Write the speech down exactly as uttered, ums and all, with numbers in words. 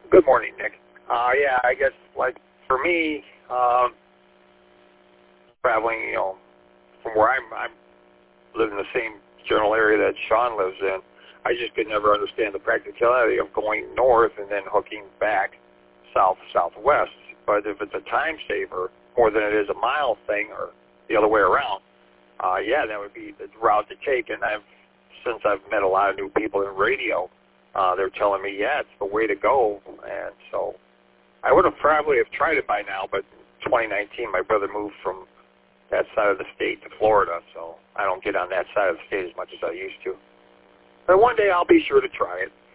Good morning, Nick. Uh, yeah, I guess, like, for me, um, traveling, you know, from where I'm, I'm live in the same general area that Sean lives in, I just could never understand the practicality of going north and then hooking back south, southwest. But if it's a time saver more than it is a mile thing or the other way around, uh, yeah, that would be the route to take. And I've, since I've met a lot of new people in radio, uh, they're telling me, yeah, it's the way to go. And so I would have probably have tried it by now, but in twenty nineteen, my brother moved from that side of the state to Florida, so I don't get on that side of the state as much as I used to. But one day I'll be sure to try it.